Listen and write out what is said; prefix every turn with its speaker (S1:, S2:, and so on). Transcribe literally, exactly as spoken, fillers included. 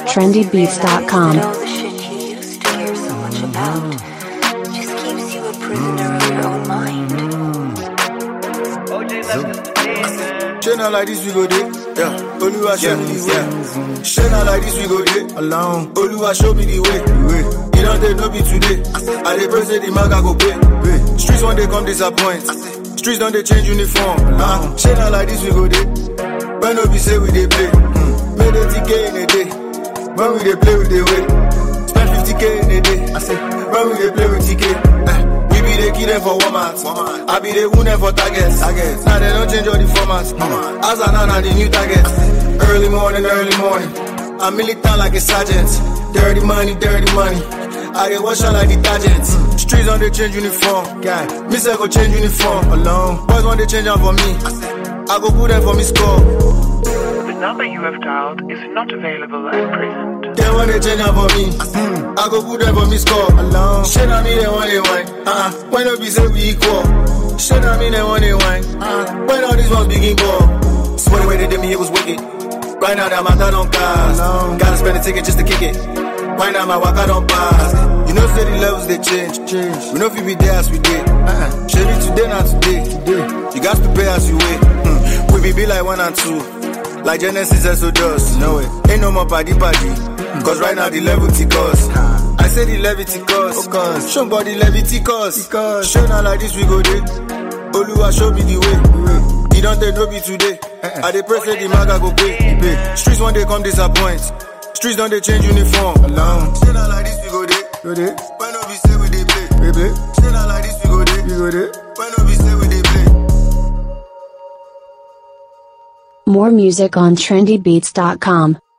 S1: trendy beats dot com.
S2: All the shit you used to hear so much about just keeps you a prisoner of your own mind.
S3: Shit not like this we go there. Yeah, Oluwa show me the way. Shit not like this we go there. Alone, Oluwa show me the way. You don't take no be today. I dey pray say the maga go pay. Streets one day come disappoint. Streets don't they change uniform. Uh, shit not like this we go there. When no be say we dey play. Made eighty K in a day. When we dey play with the way. Spend fifty K in a day. I say when we dey play with T K. Uh, we be the kill them for Walmart. I be the wound them for targets. targets. Now they don't change all the formats. Mm. As I know the new targets. Early morning, early morning. I'm militant like a sergeant. Dirty money, dirty money. I get wash out like detergent. Mm. Streets on they change uniform. Guy, me say go change uniform. Alone. Boys want they change them for me. I go put them for me score.
S4: The number you have dialed is not available at present.
S3: They want they change them for me. Mm. I go put them for me score. Alone. Shit on me, they want they wine. Uh-uh. When no be say we equal. Shit on me, they want they wine. Uh-uh. When all these ones begin go. Swear the way they did me, it was wicked. Right now, that my thought on cars. Gotta spend a ticket just to kick it. Right now, my walk out on bars. You know, steady levels they change. change. We know if you be there as we did. Uh-uh. Shady today, not today. today. You got to pay as you wait. Mm. We be be like one and two. Like Genesis Exodus. Know it. Ain't no more party party. Mm. Cause right now the level T-cause. Uh. I say the levity cause. cause. Show body levity cause. Show now like this we go there. Oluwa show me the way. Mm. He don't take no be today. Uh-uh. I dey pray say the maga go pay. pay. Streets one day come disappoint. Streets don't they change uniform. Alone. Say not like this we go there. Go there. When no be say we dey play. We play. Say not like this we go there. We go there. When no be say we dey play.
S1: More music on trendy beats dot com.